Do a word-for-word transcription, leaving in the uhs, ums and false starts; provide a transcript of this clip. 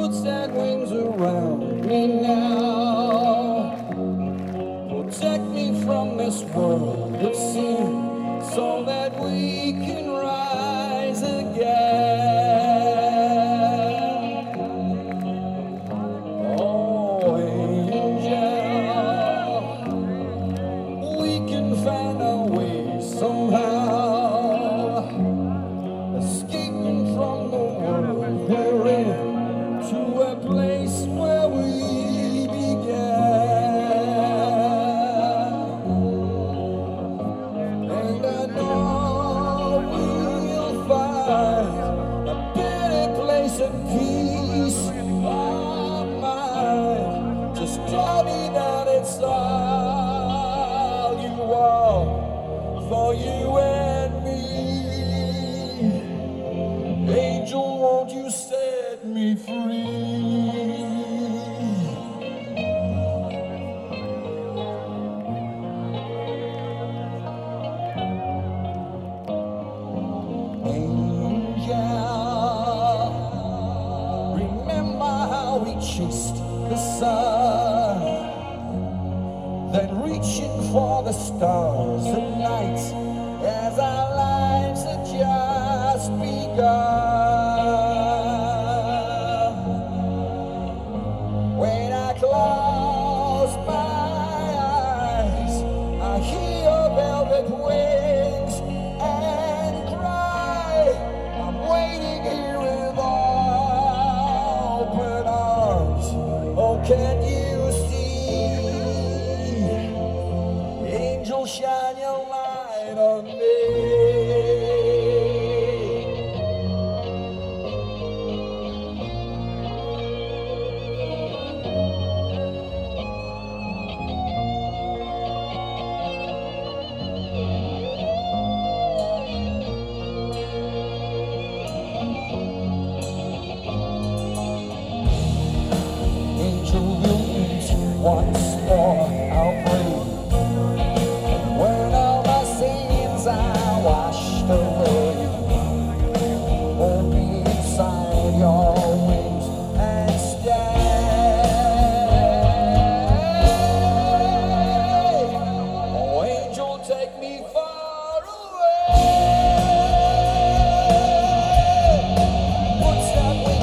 puts that wings around me now. Protect me from this world of sin, so that we can rise again. Oh, angel, we can find our way somehow, escaping from the world we're in, to a place where we began. And I know we'll find a better place of peace of mind. Just tell me that it's all you want for you and me. Angel, won't you set me free? Angel, remember how we chased the sun, then reaching for the stars at night, as our lives had just begun. When I close my eyes, I hear your velvet wings and cry. I'm waiting here with open arms. Oh, can you see? Angel, shine your light on me. Angel, you meet once more, I'll pray. When all my sins are washed away, hold me inside your wings and stay. Oh, angel, take me far away. Put that